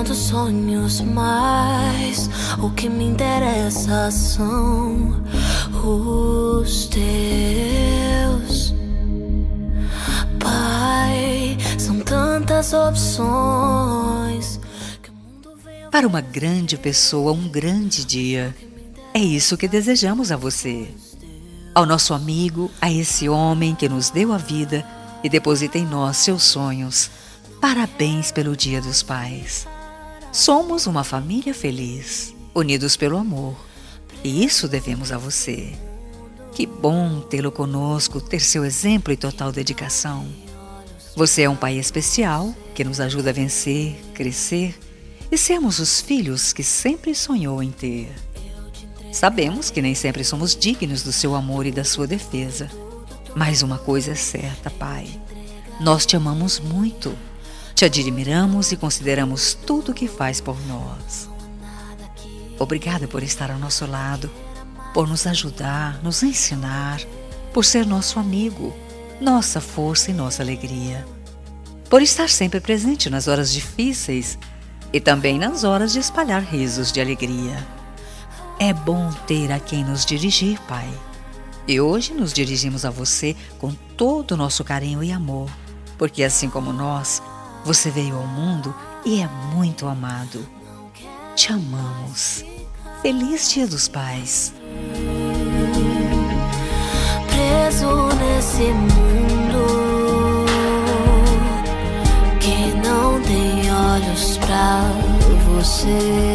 tantos sonhos, mas o que me interessa são os teus. Pai, são tantas opções. Para uma grande pessoa, um grande dia. É isso que desejamos a você. Ao nosso amigo, a esse homem que nos deu a vida e deposita em nós seus sonhos. Parabéns pelo Dia dos Pais. Somos uma família feliz, unidos pelo amor. E isso devemos a você. Que bom tê-lo conosco, ter seu exemplo e total dedicação. Você é um pai especial que nos ajuda a vencer, crescer e sermos os filhos que sempre sonhou em ter. Sabemos que nem sempre somos dignos do seu amor e da sua defesa. Mas uma coisa é certa, pai. Nós te amamos muito. Te admiramos e consideramos tudo o que faz por nós. Obrigada por estar ao nosso lado, por nos ajudar, nos ensinar, por ser nosso amigo, nossa força e nossa alegria. Por estar sempre presente nas horas difíceis e também nas horas de espalhar risos de alegria. É bom ter a quem nos dirigir, pai. E hoje nos dirigimos a você com todo o nosso carinho e amor, porque assim como nós, você veio ao mundo e é muito amado. Te amamos. Feliz Dia dos Pais. Preso nesse mundo que não tem olhos pra você.